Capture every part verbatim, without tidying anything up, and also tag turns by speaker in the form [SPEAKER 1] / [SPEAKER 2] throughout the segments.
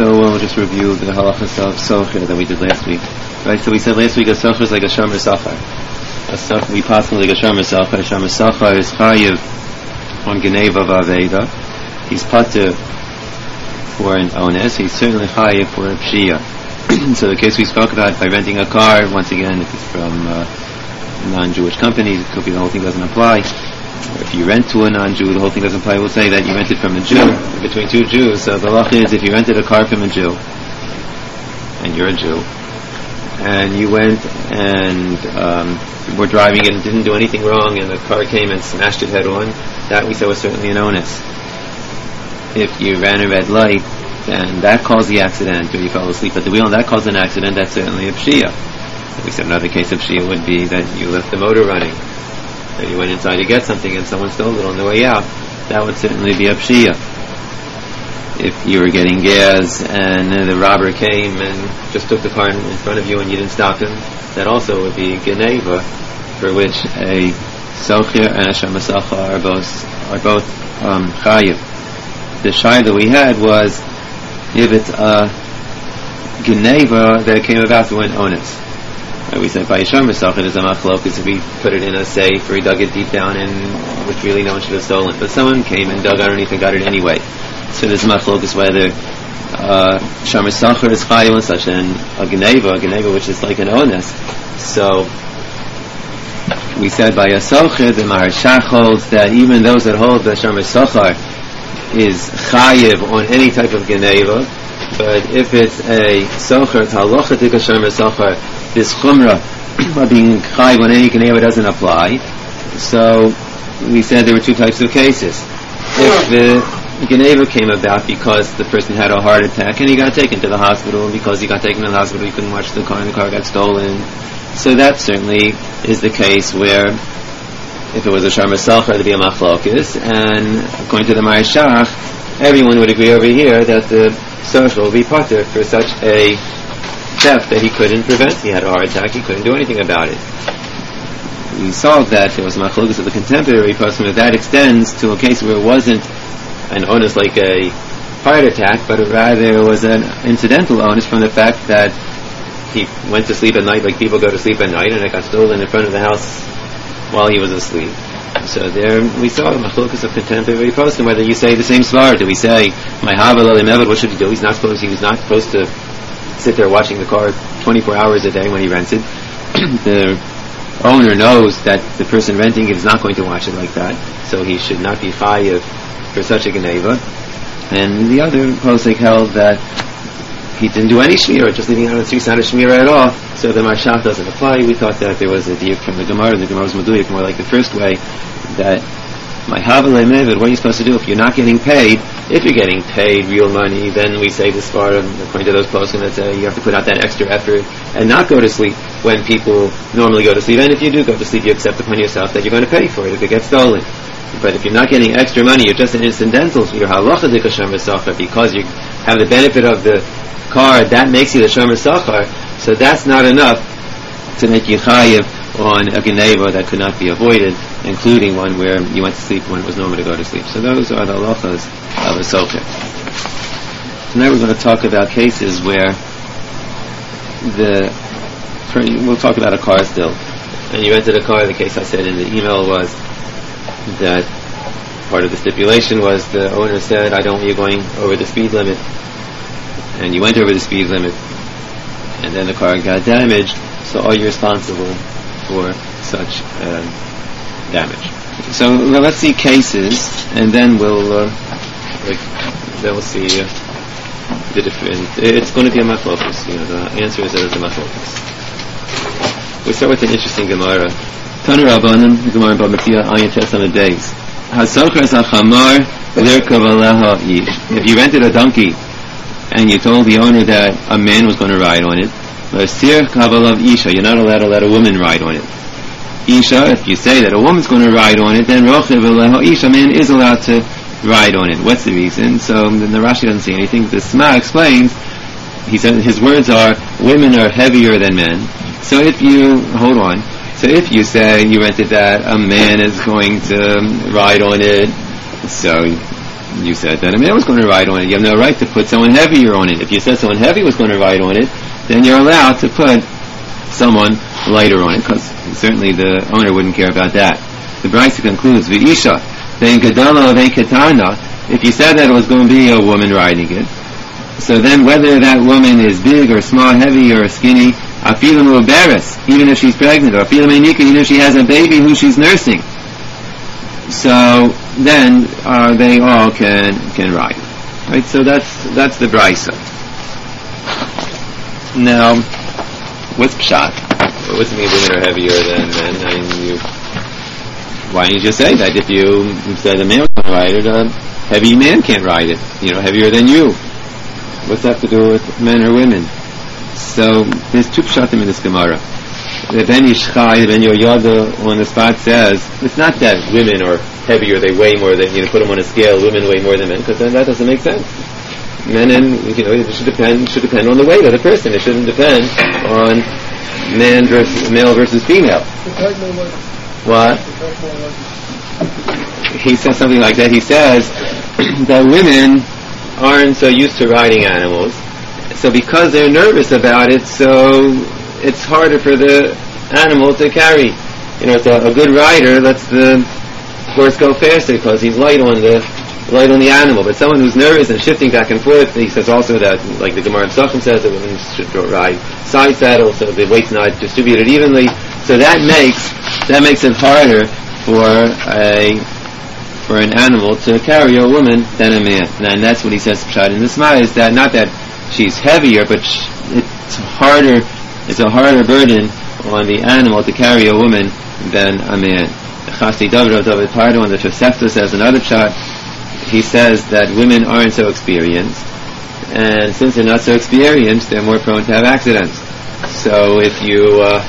[SPEAKER 1] So we'll just review the halachas of socher that we did last week. Right, so we said last week a socher is like a shomer sachar. A socher, we pass like a shomer sachar. A shomer sachar is chayiv on geneva v'aveda. He's pater for an ones. He's certainly chayiv for a pshia. So the case we spoke about by renting a car, once again, if it's from uh, non-Jewish companies, it could be the whole thing doesn't apply. Or if you rent to a non-Jew, the whole thing doesn't apply. We'll say that you rented from a Jew, between two Jews. So the law is if you rented a car from a Jew, and you're a Jew, and you went and um, were driving it and didn't do anything wrong, and the car came and smashed it head on, that we said was certainly an onus. If you ran a red light, and that caused the accident, or you fell asleep at the wheel and that caused an accident, that's certainly a pshia. We said another case of pshia would be that you left the motor running, that you went inside to get something and someone stole it on the way out. That would certainly be a pshia. If you were getting gas and uh, the robber came and just took the car in, in front of you and you didn't stop him, that also would be geneva, for which a socher and a shomer sachar are both are both um, chayiv. The shy that we had was if it's a geneva that came about through an onus. Right, we said by a shomer sachar there's a machlokus if we put it in a safe or he dug it deep down in which really no one should have stolen. But someone came and dug underneath and got it anyway. So there's a machlokus whether uh, shomer sachar is chayiv and such and a geneva, a geneva which is like an onus. So we said by a socher the Maharshach holds that even those that hold the shomer sachar is chayiv on any type of geneva, but if it's a socher, it's halachatik a shomer sachar, this chumrah of being chayiv on any geneva doesn't apply. So we said there were two types of cases. If the geneva came about because the person had a heart attack and he got taken to the hospital, and because he got taken to the hospital he couldn't watch the car and the car got stolen, so that certainly is the case where if it was a shomer sachar, there'd be a machlokes, and according to the Maharshach, everyone would agree over here that the socher will be pater for such a theft that he couldn't prevent. He had a heart attack, he couldn't do anything about it. We saw that there was a machlokes of the contemporary person, that that extends to a case where it wasn't an onus like a heart attack, but rather it was an incidental onus from the fact that he went to sleep at night like people go to sleep at night, and it got stolen in front of the house while he was asleep. So there we saw the machlokas of contemporary poskim, whether you say the same svar. Do we say my havel evad, what should he do? He's not supposed he was not supposed to sit there watching the car twenty-four hours a day when he rents it. The owner knows that the person renting it is not going to watch it like that, so he should not be chayiv for such a geneva. And the other posik held that he didn't do any shmira, just leaving out a three sound shmira at all, so the Maharshach doesn't apply. We thought that there was a diuk from the Gemara, the Gemara was meduyik, more like the first way, that my havelei mevid, what are you supposed to do if you're not getting paid? If you're getting paid real money, then we say this far, according to those poskim that say you have to put out that extra effort and not go to sleep when people normally go to sleep. And if you do go to sleep, you accept upon yourself that you're going to pay for it if it gets stolen. But if you're not getting extra money, you're just an incidental, you're halachadik a shomer sachar, because you have the benefit of the car, that makes you the shomer sachar. So that's not enough to make you chayiv on a geneva that could not be avoided, including one where you went to sleep when it was normal to go to sleep. So those are the halachas of a socher. So now we're going to talk about cases where the we'll talk about a car still. And you rented a car. The case I said in the email was that part of the stipulation was the owner said, I don't want you going over the speed limit, and you went over the speed limit, and then the car got damaged, so are you responsible for such uh, damage? So well, let's see cases, and then we'll uh, like, then we'll see uh, the different. It's going to be a machlokus. You know, the answer is that it's a machlokus. We start with an interesting Gemara. Tanu Rabbanan, Gemara Bava Metzia, Ayin Tes on the days. Hasochas hachamar lirkav aleha ish. If you rented a donkey and you told the owner that a man was going to ride on it, Vasir kavalav isha, you're not allowed to let a woman ride on it. Isha, if you say that a woman's going to ride on it, then rochev aleha isha, man is allowed to ride on it. What's the reason? So the Rashi doesn't say anything. The Sma explains. He said his words are, women are heavier than men. So if you hold on. So if you say you rented that a man is going to ride on it, so you said that a man was going to ride on it. You have no right to put someone heavier on it. If you said someone heavy was going to ride on it, then you're allowed to put someone lighter on it, because certainly the owner wouldn't care about that. The Brisa concludes, V'isha, ve'in gadala ve'in ketana, if you said that it was going to be a woman riding it, so then whether that woman is big or small, heavy or skinny, afilu mu'beres, even if she's pregnant, or afilu me'nika, even if she has a baby who she's nursing, so then uh, they all can can ride. Right? So that's that's the Brisa. Now, what's pshat? What's the mean women are heavier than men? I mean, you, why don't you just say that? If you said a man was going to ride it, a heavy man can't ride it. You know, heavier than you. What's that to do with men or women? So there's two pshatim in this Gemara. The Ben Yishchai, the Ben Yoyada on the spot says, it's not that women are heavier, they weigh more than, you know, put them on a scale, women weigh more than men, because then that doesn't make sense. Men and, you know, it should depend, should depend on the weight of the person. It shouldn't depend on man versus, male versus female. What? He says something like that. He says that women aren't so used to riding animals, so because they're nervous about it, so it's harder for the animal to carry. You know, it's a, a good rider lets the horse go faster because he's light on the light on the animal. But someone who's nervous and shifting back and forth, he says also that, like the Gemara in Sochem says, that women should ride side saddle so the weight's not distributed evenly. So that makes that makes it harder for a for an animal to carry a woman than a man. And that's what he says pshat in the Sma, is that not that she's heavier, but sh- it's harder. It's a harder burden on the animal to carry a woman than a man. Chasdi David David Pardo on the Tosefta says another pshat. He says that women aren't so experienced, and since they're not so experienced, they're more prone to have accidents. So if you uh,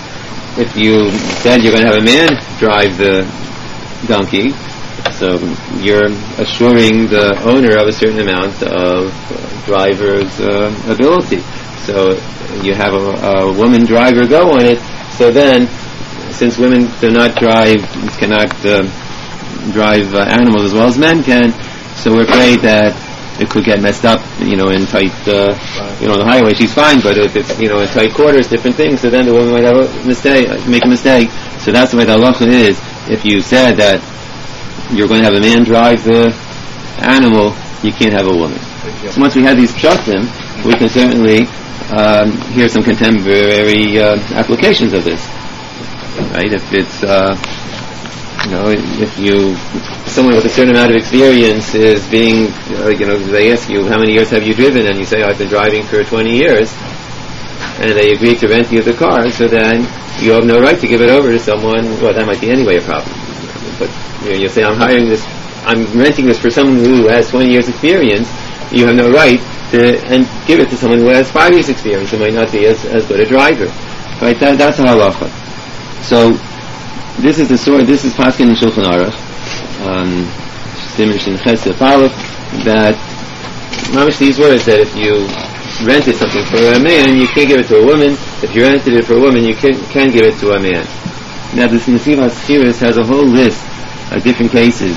[SPEAKER 1] if you said you're going to have a man drive the donkey, so you're assuring the owner of a certain amount of uh, driver's uh, ability. So you have a, a woman driver go on it, so then, since women do not drive, cannot uh, drive uh, animals as well as men can, so we're afraid that it could get messed up, you know, in tight, uh, you know, on the highway she's fine, but if it's, you know, in tight quarters, different things, so then the woman might have a mistake, make a mistake. So that's the way the halacha is. If you said that you're going to have a man drive the animal, you can't have a woman. So once we have these pshatim, we can certainly um, hear some contemporary uh, applications of this. Right? If it's, uh, you know, if you, someone with a certain amount of experience is being, uh, you know, they ask you, how many years have you driven? And you say, I've been driving for twenty years. And they agree to rent you the car, so then you have no right to give it over to someone. Well, that might be anyway a problem. But, you know, you say, I'm hiring this, I'm renting this for someone who has twenty years experience. You have no right to and give it to someone who has five years experience who might not be as, as good a driver. Right? That, that's a halacha. So, this is the story, this is Paskin in Shulchan Aruch, um, Simish in Chesed Aleph, that, mamish these words, that if you rented something for a man, you can't give it to a woman. If you rented it for a woman, you can, can give it to a man. Now, this Nesivas Chiris has a whole list of different cases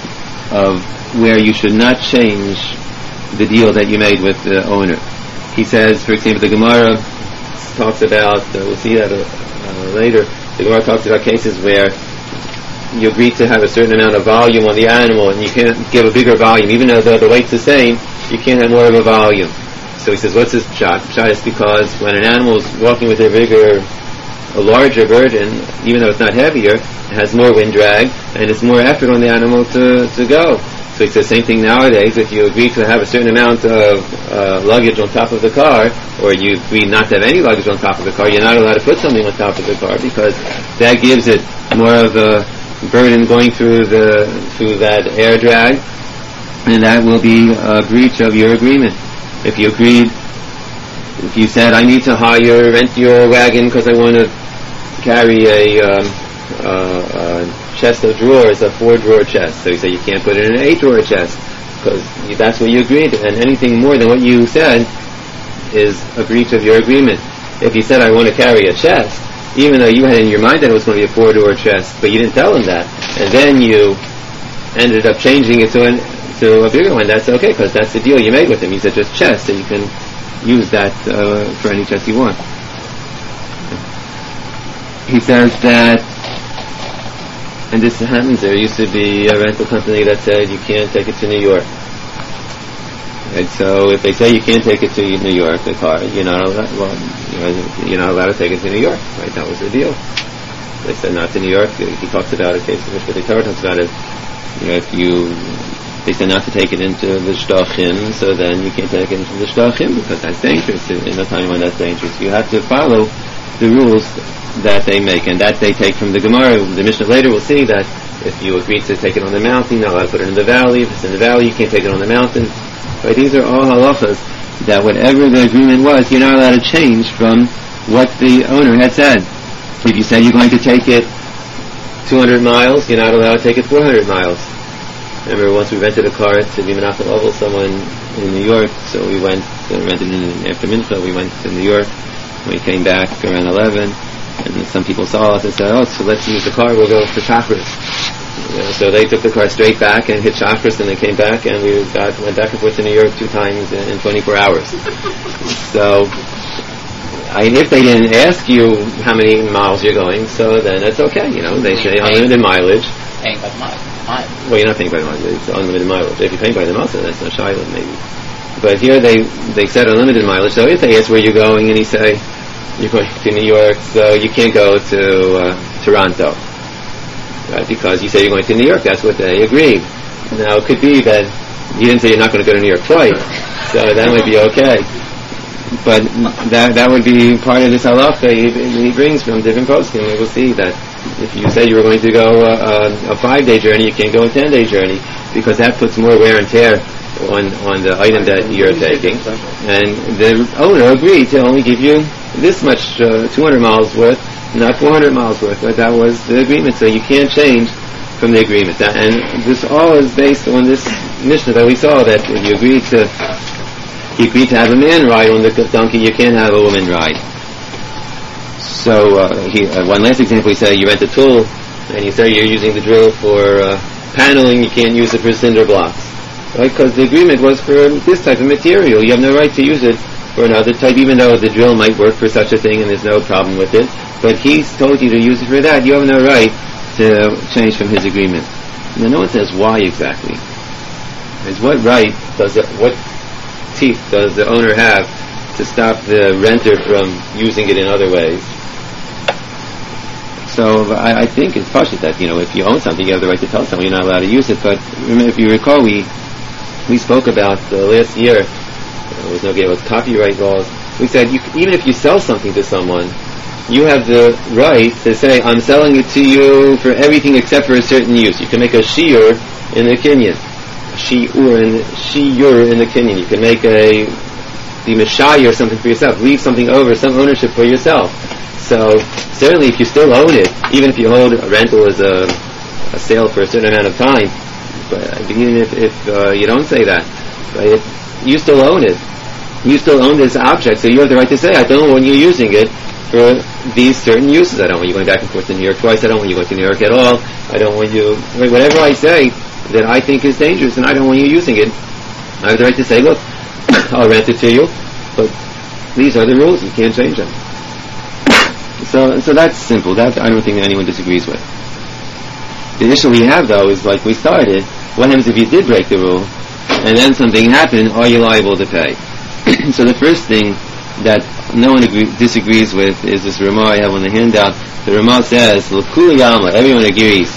[SPEAKER 1] of where you should not change the deal that you made with the owner. He says, for example, the Gemara talks about, uh, we'll see that uh, uh, later, the Gemara talks about cases where you agree to have a certain amount of volume on the animal and you can't give a bigger volume, even though the, the weight's the same, you can't have more of a volume. So he says, what's this pshat? Pshat is because when an animal is walking with a bigger, a larger burden, even though it's not heavier, it has more wind drag and it's more effort on the animal to, to go. So he says, same thing nowadays, if you agree to have a certain amount of uh, luggage on top of the car, or you agree not to have any luggage on top of the car, you're not allowed to put something on top of the car because that gives it more of a burden going through the through that air drag, and that will be a breach of your agreement. If you agreed, if you said, I need to hire, rent your wagon because I want to carry a um, uh, uh, chest of drawers, a four-drawer chest. So you say you can't put it in an eight-drawer chest because you, that's what you agreed, and anything more than what you said is a breach of your agreement. If you said, I want to carry a chest, even though you had in your mind that it was going to be a four-door chest, but you didn't tell him that, and then you ended up changing it to an to a bigger one, that's okay, because that's the deal you made with him. He said just chess, and you can use that uh, for any chess you want. He says that, and this happens, there used to be a rental company that said you can't take it to New York. And so if they say you can't take it to New York, the car, you're not allowed, well, you know, you're not allowed to take it to New York, right? That was the deal. They said not to New York. He talks about a case in which the Torah talks about it. You know, if you, they said not to take it into the Shtachim, so then you can't take it into the Shtachim because that's dangerous. In a time when that's dangerous, you have to follow the rules that they make, and that they take from the Gemara. The Mishnah later will see that if you agree to take it on the mountain, you're not allowed to put it in the valley. If it's in the valley, you can't take it on the mountain. Right? These are all halachas that whatever the agreement was, you're not allowed to change from what the owner had said. If you said you're going to take it two hundred miles, you're not allowed to take it four hundred miles. Remember, once we rented a car to be Menachem Oval, someone in New York, so we went, uh, rented in after Mincha, we went to New York, we came back around eleven, and some people saw us and said, oh, so let's use the car, we'll go for chakras. You know, so they took the car straight back and hit chakras, and they came back, and we got, went back and forth to New York two times in, in twenty-four hours. So, I mean, if they didn't ask you how many miles you're going, so then it's okay, you know, they say unlimited mileage.
[SPEAKER 2] Paying by the mile.
[SPEAKER 1] Well, you're not paying by the mileage, it's unlimited mileage. If you're paying by the mileage, then that's no shiloh, maybe. But here they, they said unlimited mileage, so if they ask where you're going, and you say, you're going to New York, so you can't go to uh, Toronto. Right? Because you say you're going to New York, that's what they agreed. Now, it could be that you didn't say you're not going to go to New York twice, so that would be okay. But that that would be part of this halacha he, he brings from different poskim. We will see that if you say you were going to go uh, a five-day journey, you can't go a ten-day journey, because that puts more wear and tear on, on the item that you're taking. And the owner agreed to only give you this much, uh, two hundred miles worth, not four hundred miles worth. But that was the agreement, so you can't change from the agreement. That, and this all is based on this Mishnah that we saw, that if you agreed to you agreed to have a man ride on the donkey, you can't have a woman ride. So uh, he, uh, one last example, he said you rent a tool and you say you're using the drill for uh, paneling, you can't use it for cinder blocks, right? Because the agreement was for this type of material. You have no right to use it for another type, even though the drill might work for such a thing and there's no problem with it. But he's told you to use it for that. You have no right to change from his agreement. Now, no one says why exactly. It's what right does it, what teeth does the owner have to stop the renter from using it in other ways? So I, I think it's partially that, you know, if you own something, you have the right to tell someone you're not allowed to use it. But remember, if you recall, we we spoke about uh, last year, there was no game with copyright laws. We said you, even if you sell something to someone, you have the right to say, I'm selling it to you for everything except for a certain use. You can make a shiur in the Kenyan. Shiur in the, shiur in the Kenyan. You can make a the mishayir something for yourself. Leave something over, some ownership for yourself. So certainly, if you still own it, even if you hold a rental as a, a sale for a certain amount of time, but even if, if uh, you don't say that, right, if you still own it. You still own this object, so you have the right to say, I don't want you using it for these certain uses. I don't want you going back and forth to New York twice. I don't want you going to New York at all. I don't want you, right, whatever I say that I think is dangerous and I don't want you using it, I have the right to say, look, I'll rent it to you, but these are the rules. You can't change them. So, so that's simple. That I don't think anyone disagrees with. The issue we have, though, is like we started. What happens if you did break the rule, and then something happened? Are you liable to pay? So the first thing that no one agree, disagrees with is this Ramah I have on the handout. The Ramah says, "L'kuli yama." Everyone agrees.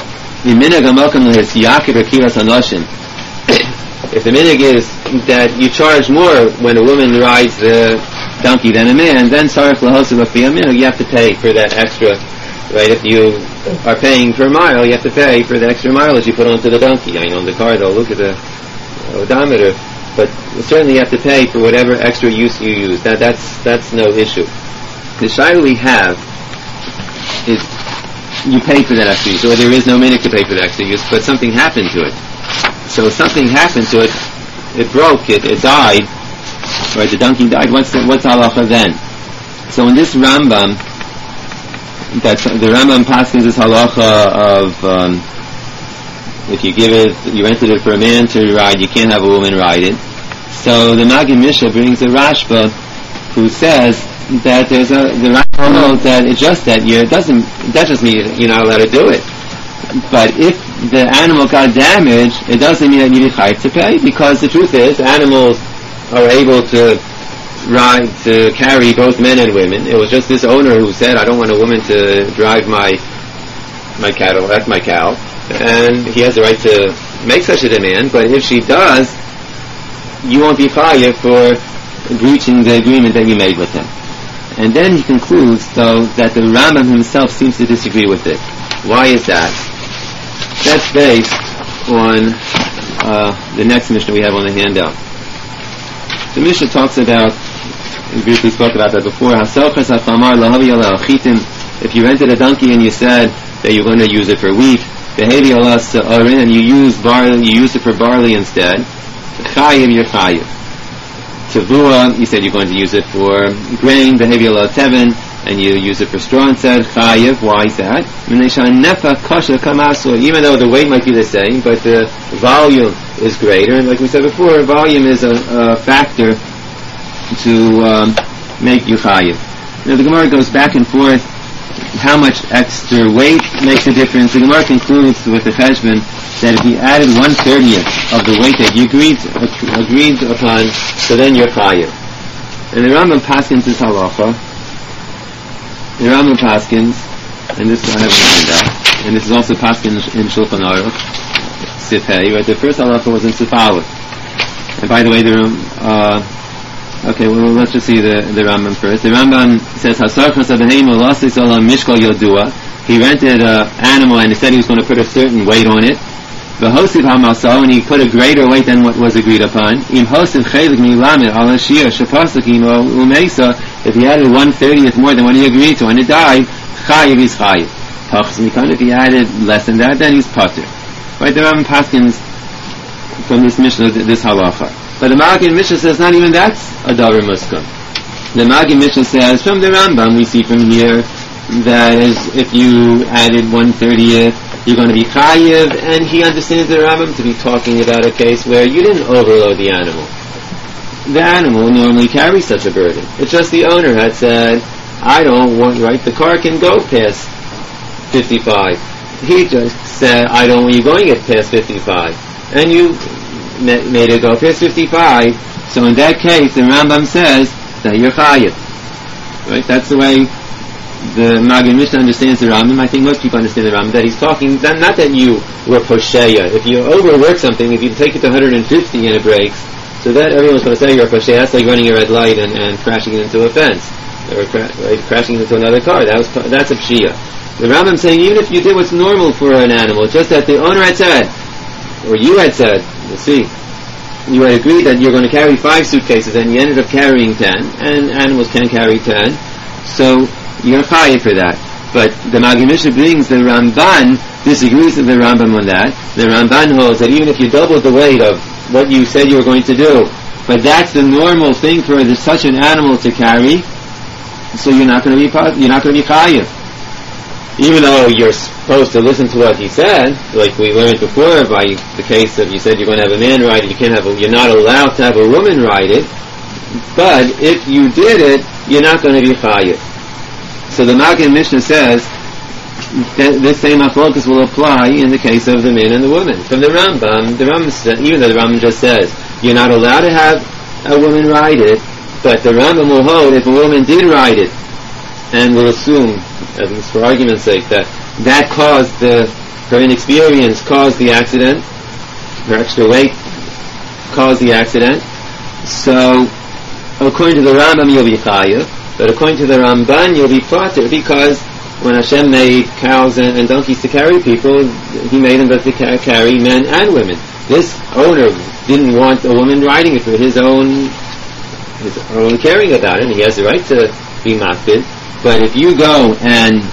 [SPEAKER 1] If the minig is that you charge more when a woman rides the donkey than a man, then sarach lahosu minig, you have to pay for that extra, right? If you are paying per mile, you have to pay for the extra mileage you put onto the donkey. I mean, on the car, they'll look at the odometer, but certainly you have to pay for whatever extra use you use. That, that's that's no issue. The shayla we have is you pay for that extra use, or there is no minig to pay for the extra use, but something happened to it. So something happened to it, it broke, it, it died, right, the donkey died, what's the, what's halacha then? So in this Rambam, that the Rambam paskins this halacha of, um, if you give it, you rented it for a man to ride, you can't have a woman ride it. So the Magid Mishnah brings a Rashba who says that there's a, the Rashba knows that it's just that year, it doesn't, that doesn't mean you're not allowed to do it. But if the animal got damaged, it doesn't mean that you need to pay, because the truth is, animals are able to ride, to carry both men and women. It was just this owner who said, I don't want a woman to drive my my cattle, that's my cow, and he has the right to make such a demand, but if she does, you won't be chayav for breaching the agreement that you made with him. And then he concludes, though, that the Rambam himself seems to disagree with it. Why is that? That's based on uh, the next Mishnah we have on the handout. The Mishnah talks about, we briefly spoke about that before, if you rented a donkey and you said that you're going to use it for wheat, and you use barley, you use it for barley instead, chayiv, you're chayiv. Tavua, you said you're going to use it for grain, tevin, and you use it for straw instead, chayiv. Why is that? Even though the weight might be the same, but the volume is greater, and like we said before, volume is a, a factor to um, make you chayiv. Now the Gemara goes back and forth how much extra weight makes a difference. The Gemara concludes with the cheshbon that if you added one thirtieth of the weight that you agreed agreed upon, so then you're chayiv. And the Rambam paskins this halacha. The Rambam paskins, and this I have in mind out, and this is also paskin in Shulchan Aruch, Sif Hey, right? The first halacha was in Sif Aleph. And by the way, the uh, okay, well, let's just see the, the Rambam first. The Rambam says, he rented an animal and he said he was going to put a certain weight on it. And he put a greater weight than what was agreed upon. If he added one thirtieth more than what he agreed to and it died, chayiv is chayiv. If he added less than that, then he's patur. Right, the Rambam paskins from this Mishnah, this halacha. But the Magid Mishnah says not even that's a davar muskum. The Magid Mishnah says from the Rambam we see from here that is, if you added one thirtieth, you're going to be chayiv, and he understands the Rambam to be talking about a case where you didn't overload the animal. The animal normally carries such a burden. It's just the owner had said, I don't want, right, the car can go past fifty-five. He just said, I don't want you going it past fifty-five. And you made it go past fifty-five, so in that case the Rambam says that you're chayiv. Right? That's the way the Magid Mishnah understands the Rambam. I think most people understand the Rambam, that he's talking, that, not that you were posheya. If you overwork something, if you take it to one hundred fifty and it breaks, so that everyone's going to say you're a posheya. That's like running a red light and, and crashing into a fence, or cra- right, crashing into another car. That was, that's a pshia. The Rambam's saying even if you did what's normal for an animal, just that the owner had said, or you had said, we'll see, you had agreed that you're going to carry five suitcases and you ended up carrying ten, and animals can carry ten, so you're chayiv for that. But the Magid Mishnah brings the Ramban, disagrees with the Rambam on that. The Ramban holds that even if you doubled the weight of what you said you were going to do, but that's the normal thing for the, such an animal to carry, so you're not going to be you're not going to be chayiv. Even though you're supposed to listen to what he said, like we learned before by the case of you said you're going to have a man ride it, you can't have a, you're not allowed to have a woman ride it, but if you did it, you're not going to be chayiv. So the Magid Mishnah says that this same aflokus will apply in the case of the man and the woman. From the Rambam, the Rambam says, even though the Rambam just says you're not allowed to have a woman ride it, but the Rambam will hold if a woman did ride it, and we'll assume, at least for argument's sake, that that caused the, her inexperience caused the accident, her extra weight caused the accident. So, according to the Rambam, you'll be chayiv, but according to the Ramban, you'll be patur, because when Hashem made cows and, and donkeys to carry people, He made them to ca- carry men and women. This owner didn't want a woman riding it for his own, his own caring about it, and he has the right to be makbid. But if you go and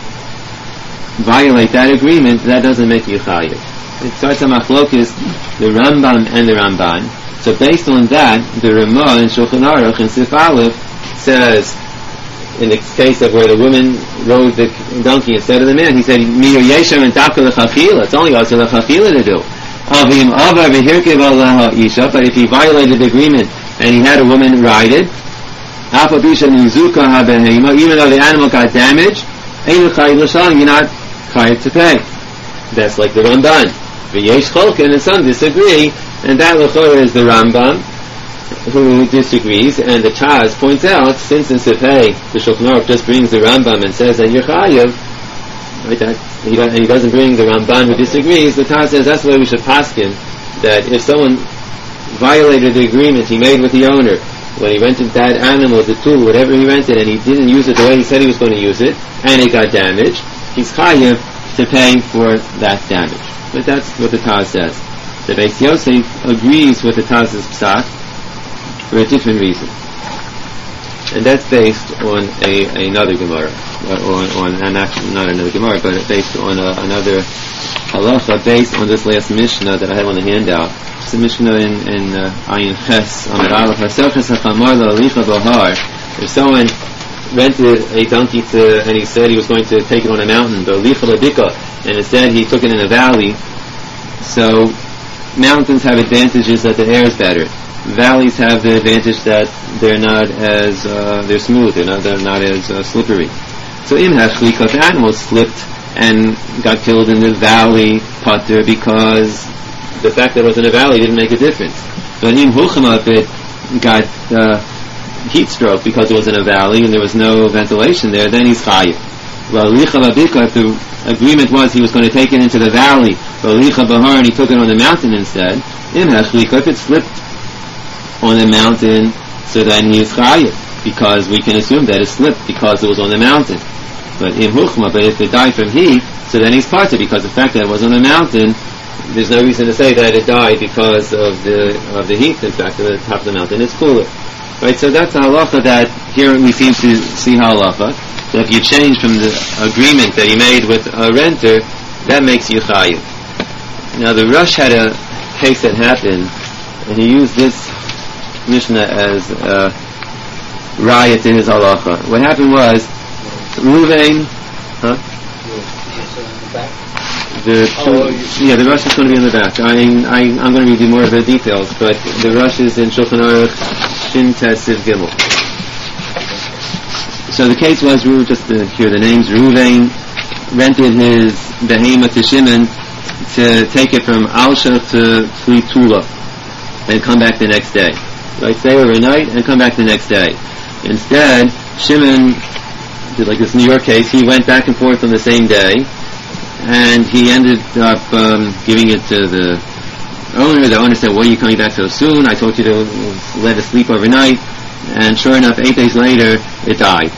[SPEAKER 1] violate that agreement, that doesn't make you chayiv. It starts a machlokes, the Rambam and the Ramban. So based on that, the Ramah in Shulchan Aruch in Sif Aleph says, in the case of where the woman rode the donkey instead of the man, he said, Mir Yeshem and Taka l'chachila. It's only also l'chachila to do. Avim Avar v'hirkev alaha isha, but if he violated the agreement and he had a woman ride it, even though the animal got damaged, you're not chayav to pay. That's like the Ramban. V'yesh cholken, and some disagree, and that l'chora is the Rambam who disagrees, and the Taz points out, since in Sifhei the Shulchan Aruch just brings the Rambam and says that you're chayav, right, that, he and he doesn't bring the Ramban who disagrees, the Taz says that's the way we should paskin, that if someone violated the agreement he made with the owner, when he rented that animal, the tool, whatever he rented, and he didn't use it the way he said he was going to use it, and it got damaged, he's chayav to pay for that damage. But that's what the Taz says. The Beis Yosef agrees with the Taz's psak for a different reason. And that's based on a, another Gemara, or on, and actually not another Gemara, but based on a, another halacha, based on this last Mishnah that I have on the handout. It's a Mishnah in, in uh, Ayin Ches, Amar Aleph, Haselches HaChamar La'alicha Bahar. If someone rented a donkey to, and he said he was going to take it on a mountain, Ba'alicha L'Dika, and instead he took it in a valley, so mountains have advantages that the air is better. Valleys have the advantage that they're not as, uh, they're smooth, they're not, they're not as uh, slippery. So in Hashlik, if the animal slipped and got killed in the valley, pater, because the fact that it was in a valley didn't make a difference. But in Huchama, if it got uh, heat stroke because it was in a valley and there was no ventilation there, then he's chayiv. Well, if the agreement was he was going to take it into the valley, and he took it on the mountain instead, in Hashlik, if it slipped on the mountain, so then he is chayiv, because we can assume that it slipped because it was on the mountain. But in Huchma, but if it died from heat, so then he's pater, because the fact that it was on the mountain, there's no reason to say that it died because of the of the heat. In fact, at the top of the mountain it's cooler. Right, so that's the halacha that here we seem to see halacha. So if you change from the agreement that he made with a renter, that makes you chayiv. Now the Rush had a case that happened, and he used this Mishnah as a riot in his halacha. What happened was, Ruvain, huh? The, oh, yeah, the Rush is going to be in the back. I, I, I'm going to read you more of the details, but the Rush is in Shulchan Aruch Shin Tesiv Gimel. So the case was, just to hear the names, Ruvain rented his behema to Shimon to take it from Alsha to Tula and come back the next day. Right, stay overnight and come back the next day. Instead, Shimon did like this New York case. He went back and forth on the same day, and he ended up um, giving it to the owner. The owner said, "Why are you coming back so soon? I told you to let it sleep overnight." And sure enough, eight days later, it died.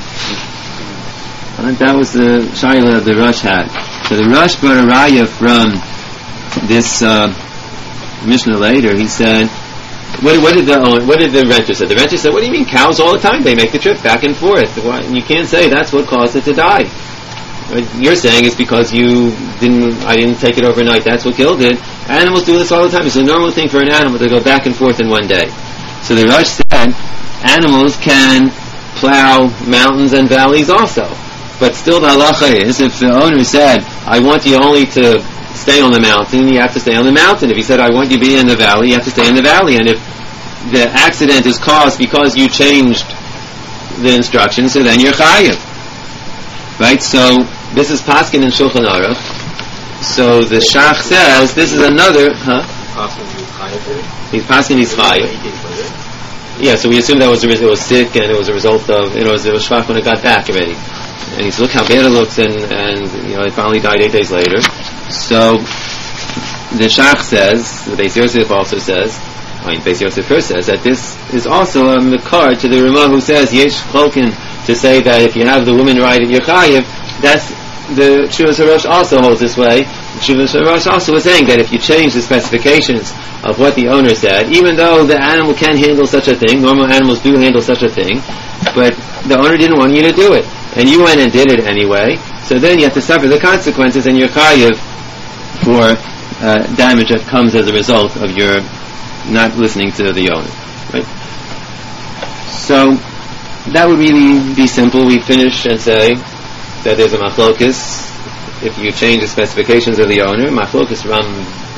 [SPEAKER 1] And that was the shaila the Rush had. So the Rush brought a raya from this uh, Mishnah later. He said, What, what did the what did the renter say? The renter said, "What do you mean? Cows all the time? They make the trip back and forth. Why, you can't say that's what caused it to die. What you're saying is because you didn't. I didn't take it overnight. That's what killed it. Animals do this all the time. It's a normal thing for an animal to go back and forth in one day." So the Rush said, animals can plow mountains and valleys also, but still the halacha is, if the owner said, "I want you only to stay on the mountain," you have to stay on the mountain. If he said, "I want you to be in the valley," you have to stay in the valley. And if the accident is caused because you changed the instructions, so then you're chayiv. Right? So this is Paskin in Shulchan Aruch. So the Shach says this is another, huh? He's Paskin, he's chayiv. Yeah. So we assume that was it was sick and it was a result of you know it was shvach when it got back already. And he said, "Look how bad it looks," and and you know it finally died eight days later. So the Shach says, the Beis Yosef also says, I mean Beis Yosef first says that this is also a makar to the Ramah who says yesh cholkin, to say that if you have the woman ride at your chayiv, that's the Shuvas HaRosh also holds this way. Shuvas HaRosh also was saying that if you change the specifications of what the owner said, even though the animal can handle such a thing, normal animals do handle such a thing, but the owner didn't want you to do it, and you went and did it anyway, so then you have to suffer the consequences and you're chayiv for uh, damage that comes as a result of your not listening to the owner. Right? So that would really be simple. We finish and say that there's a machlokus if you change the specifications of the owner. Machlokus Ram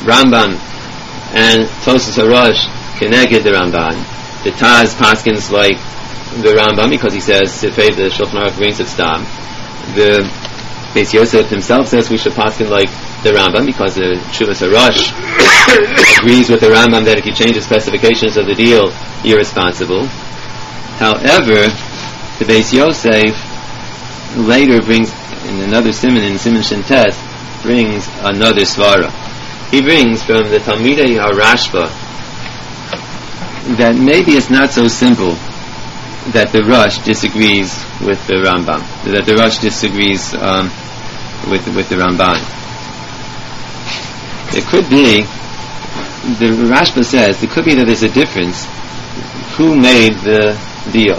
[SPEAKER 1] Rambam and Tosfos HaRosh keneged the Ramban. The Taz paskins like the Rambam because he says Sifei, the Shulchan Aruch brings it stam. The Beis Yosef himself says we should paskin like the Rambam because the Shuvas HaRosh agrees with the Rambam that if you change the specifications of the deal, you're responsible. However, the Beis Yosef later brings, in another siman, in Siman Shin Tet, brings another svara. He brings from the Talmidei HaRashba that maybe it's not so simple that the Rosh disagrees with the Rambam, that the Rosh disagrees um, with with the Ramban. It could be, the Rashba says, it could be that there's a difference who made the deal.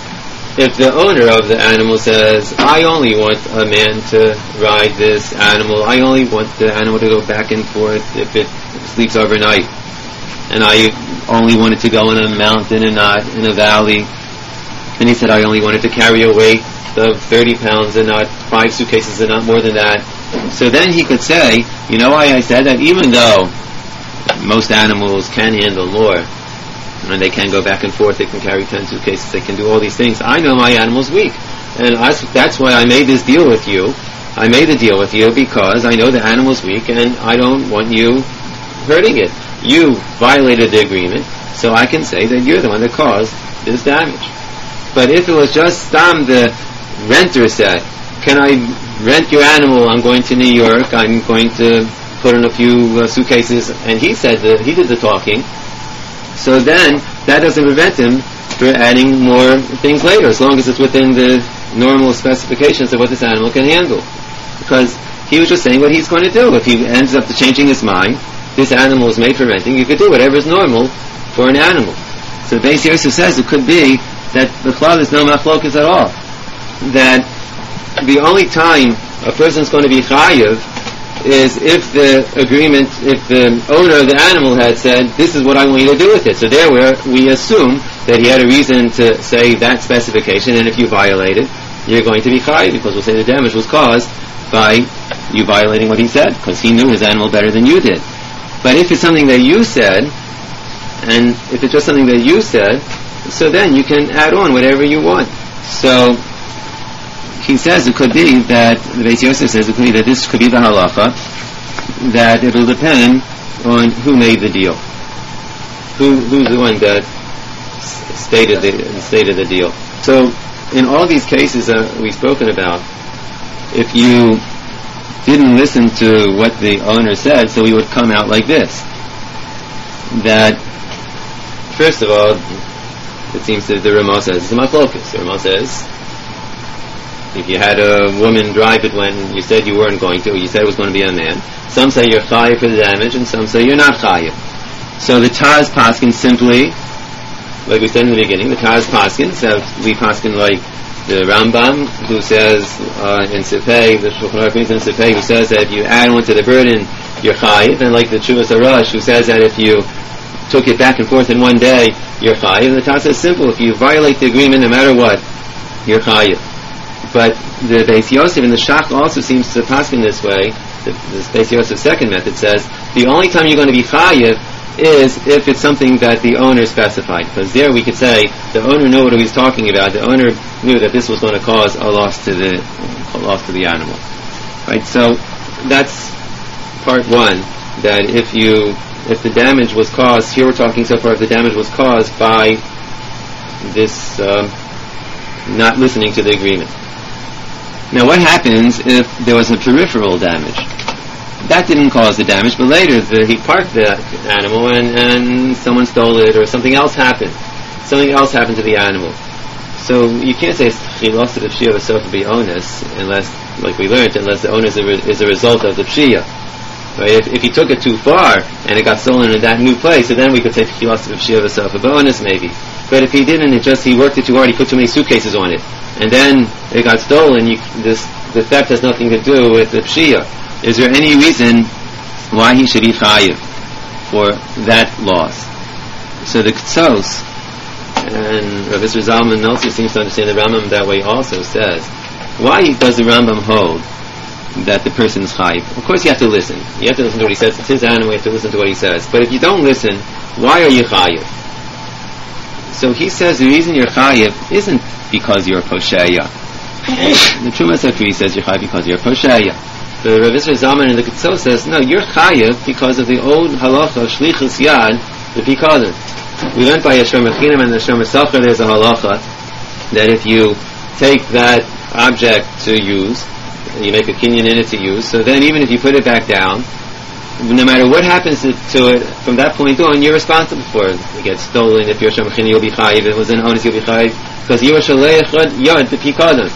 [SPEAKER 1] If the owner of the animal says, I only want a man to ride this animal, I only want the animal to go back and forth if it sleeps overnight, and I only want it to go in a mountain and not in a valley, and he said I only wanted to carry a weight of thirty pounds and not five suitcases and not more than that, so then he could say, you know why I said that? Even though most animals can handle more, and they can go back and forth, they can carry ten suitcases, they can do all these things, I know my animal's weak, and I, that's why I made this deal with you. I made the deal with you because I know the animal's weak and I don't want you hurting it. You violated the agreement, so I can say that you're the one that caused this damage. But if it was just Stam, the renter said, can I rent your animal, I'm going to New York, I'm going to put in a few uh, suitcases, and he said that he did the talking, so then that doesn't prevent him from adding more things later, as long as it's within the normal specifications of what this animal can handle. Because he was just saying what he's going to do. If he ends up changing his mind, this animal is made for renting, you could do whatever is normal for an animal. So Beis Yosef says it could be that the cloud is no machlokas at all. That the only time a person is going to be chayiv is if the agreement, if the owner of the animal had said, this is what I want you to do with it. So there where we assume that he had a reason to say that specification, and if you violate it, you're going to be chayiv, because we'll say the damage was caused by you violating what he said, because he knew his animal better than you did. But if it's something that you said, and if it's just something that you said, so then you can add on whatever you want. So he says it could be that, the Beis Yosef says it could be that this could be the halacha, that it will depend on who made the deal. Who Who's the one that s- stated the stated the deal. So in all these cases that we've spoken about, if you didn't listen to what the owner said, so he would come out like this. That, first of all, it seems that the Ramah says it's a machlokas. The Ramah says, if you had a woman drive it when you said you weren't going to, or you said it was going to be a man, some say you're chayiv for the damage, and some say you're not chayiv. So the Taz paskin simply, like we said in the beginning, the Taz paskin, so we paskin like the Rambam, who says uh, in Sifei, the Shulchan Aruch brings in Sifei, who says that if you add on to the burden, you're chayiv, and like the Shuvas HaRosh, who says that if you took it back and forth in one day, you're chayiv. And the Taz says simple, if you violate the agreement, no matter what, you're chayiv. But the Beis Yosef and the Shach also seems to pass in this way. The, the Beis Yosef's second method says the only time you're going to be chayiv is if it's something that the owner specified. Because there we could say the owner knew what he was talking about. The owner knew that this was going to cause a loss to the a loss to the animal. Right. So that's part one. That if you if the damage was caused, here we're talking so far, if the damage was caused by this um, not listening to the agreement. Now, what happens if there was a peripheral damage? That didn't cause the damage, but later the, he parked the animal and, and someone stole it, or something else happened. Something else happened to the animal. So you can't say he lost it if Shia was so to be onus, unless, like we learned, unless the onus is a, re- is a result of the Shia. Right? If, if he took it too far and it got stolen in that new place, so then we could say he lost it if Shia was so a bonus, maybe. But if he didn't, it just he worked it too hard, he put too many suitcases on it, and then it got stolen, you, this, the theft has nothing to do with the Shia. Is there any reason why he should be chayiv for that loss? So the Ktsos, and Rav Yisrael Zalman also seems to understand the Rambam that way, also says, why does the Rambam hold that the person is chayiv. Of course you have to listen. You have to listen to what he says. It's his animal, you have to listen to what he says. But if you don't listen, why are you chayiv? So he says the reason you're chayiv isn't because you're a posheya. The Truma Sakri says you're chayiv because you're a posheya. The Rav Yisrael Zalman in the Ketzos says, no, you're chayiv because of the old halacha of shlichus yad, the pikadon. We learned by Yeshua Mechinam and Yeshua Mesachar there's a halacha that if you take that object to use, you make a kinyan in it to use, so then even if you put it back down, no matter what happens to, to it from that point on, you're responsible for it. It gets stolen, if you're Shemachin, you'll be chayiv. If it was an onus, you'll be chayiv, because you are shaleich yad, the pikadon.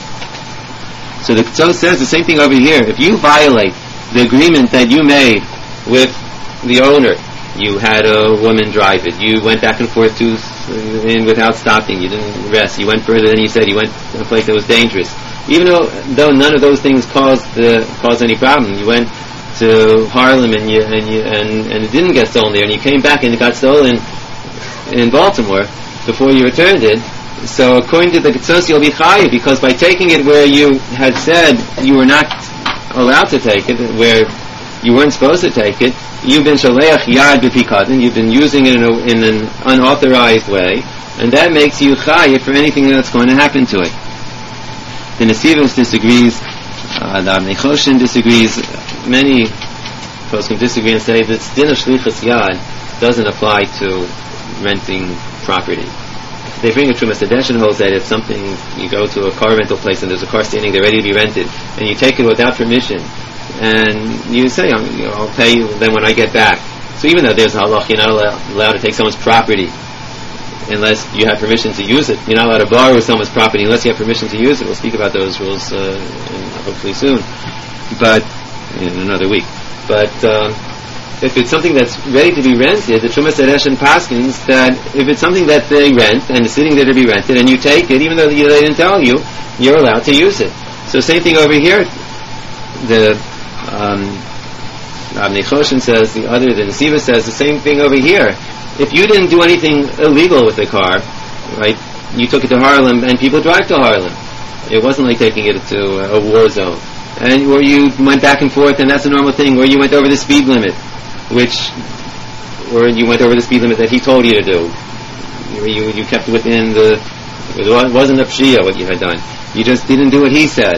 [SPEAKER 1] So the Ketzos says the same thing over here. If you violate the agreement that you made with the owner, you had a woman drive it, you went back and forth to in without stopping, you didn't rest, you went further than you said, you went to a place that was dangerous, even though though none of those things caused the caused any problem. You went to Harlem and you and you and, and it didn't get stolen there, and you came back and it got stolen in Baltimore before you returned it. So according to the Ketzos, you'll be chayiv, because by taking it where you had said you were not allowed to take it, where you weren't supposed to take it, you've been shaleach yad b'pikadon, you've been using it in, a, in an unauthorized way, and that makes you chayiv for anything that's going to happen to it. The Nesivos disagrees, uh, the Avnei Choshen disagrees, many poskim disagree and say that din of shlichus yad doesn't apply to renting property. They bring a Trumas Hadeshen holds that if something, you go to a car rental place and there's a car standing there ready to be rented, and you take it without permission, and you say, I'm, you know, I'll pay you then when I get back. So even though there's a halach, you're not allowed, allowed to take someone's property unless you have permission to use it. You're not allowed to borrow someone's property unless you have permission to use it. We'll speak about those rules uh, in, hopefully soon, but in another week. But uh, if it's something that's ready to be rented, the Trumas Hadeshen paskins that if it's something that they rent and is sitting there to be rented, and you take it, even though they didn't tell you, you're allowed to use it. So same thing over here. The um, Avnei Choshen says, the other, the Nesiva says the same thing over here. If you didn't do anything illegal with the car, right, you took it to Harlem, and people drive to Harlem. It wasn't like taking it to a war zone. And or you went back and forth, and that's a normal thing, or you went over the speed limit, which, or you went over the speed limit that he told you to do. You, you, you kept within the, it wasn't a pshia what you had done. You just didn't do what he said.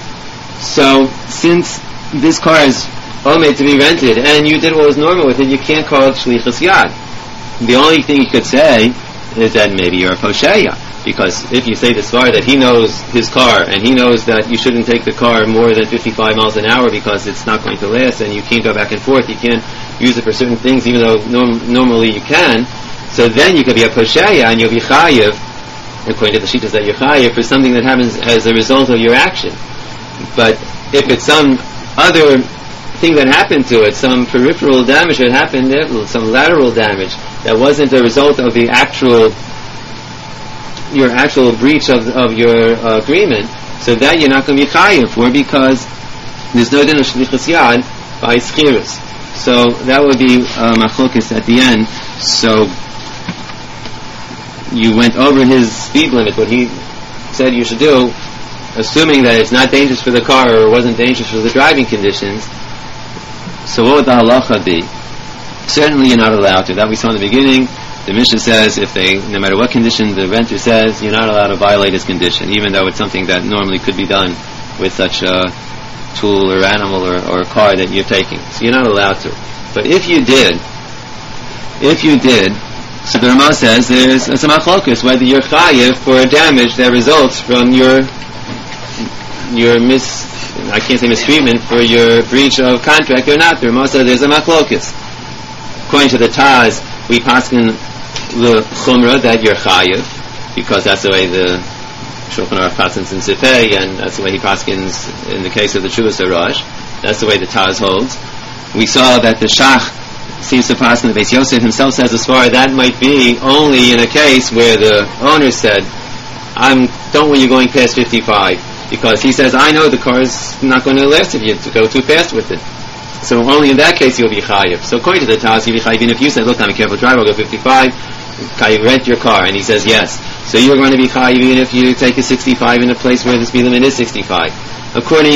[SPEAKER 1] So, since this car is all made to be rented, and you did what was normal with it, you can't call it shlichus yad. The only thing you could say is that maybe you're a posheya, because if you say this far that he knows his car, and he knows that you shouldn't take the car more than fifty-five miles an hour because it's not going to last, and you can't go back and forth, you can't use it for certain things, even though norm- normally you can, so then you could be a posheya, and you'll be chayiv, according to the shittas that you're chayiv, for something that happens as a result of your action. But if it's some other thing that happened to it, some peripheral damage that happened there, some lateral damage that wasn't a result of the actual, your actual breach of of your uh, agreement, so that you're not going to be chayiv for, because there's no din of shlichus yad by schirus. So that would be uh, machlokes at the end. So you went over his speed limit, what he said you should do, assuming that it's not dangerous for the car or wasn't dangerous for the driving conditions. So what would the halacha be? Certainly you're not allowed to. That we saw in the beginning. The Mishnah says if they, no matter what condition the renter says, you're not allowed to violate his condition, even though it's something that normally could be done with such a tool or animal or, or a car that you're taking. So you're not allowed to. But if you did, if you did, so the Ramah says there's a machlokus whether you're chayiv for a damage that results from your your mis, I can't say mistreatment, for your breach of contract or not. The Ramah says there's a machlokus. According to the Taz, we paskin the chumrah that you're chayiv, because that's the way the Shulchan Aruch paskins in Sifei, and that's the way he paskins in the case of the Chuvas Arash. That's the way the Taz holds. We saw that the Shach seems to paskin, the Beis Yosef himself says as far that might be only in a case where the owner said, I don't want you going past fifty-five, because he says, I know the car is not going to last if you go too fast with it. So only in that case you'll be chayiv. So according to the Taz, you'll be chayiv. Even if you said, look, I'm a careful driver, I'll go fifty-five, can you rent your car? And he says, yes. So you're going to be chayiv even if you take a sixty-five in a place where the speed limit is sixty-five. According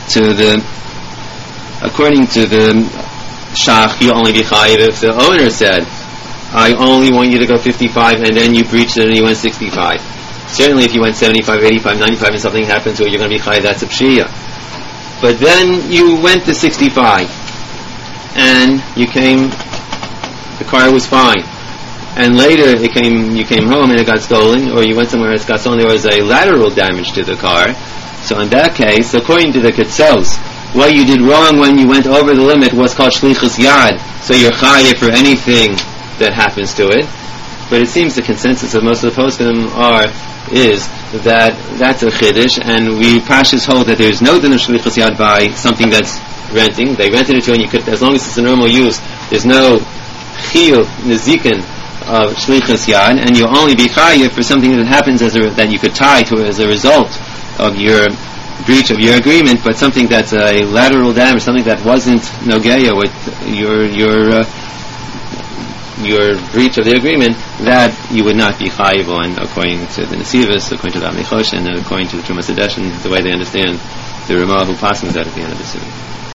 [SPEAKER 1] to the, according to the Shach, you only be chayiv if the owner said, I only want you to go fifty-five, and then you breached it and you went sixty-five. Certainly if you went seventy-five, eighty-five, ninety-five and something happened to it, you're going to be chayiv, that's a pshiyah. But then you went to sixty-five, and you came, the car was fine. And later it came, you came home and it got stolen, or you went somewhere and it got stolen, there was a lateral damage to the car. So in that case, according to the Ketzos, what you did wrong when you went over the limit was called shlichus yad, so you're chayiv for anything that happens to it. But it seems the consensus of most of the poskim are, is that that's a chiddush, and we pashas hold that there's no din of shlichus yad by something that's renting. They rented it to you, and you could, as long as it's a normal use, there's no chiyuv, nezikin of shlichus yad, and you'll only be chayiv for something that happens as a, that you could tie to as a result of your breach of your agreement, but something that's a lateral damage, something that wasn't nogeya with your your uh, your breach of the agreement, that you would not be chayiv on, according to the Nesivos, according to the Amichosh, and according to the Trumas Hadesh, and the way they understand the Ramah who passes that at the end of the Sunnah.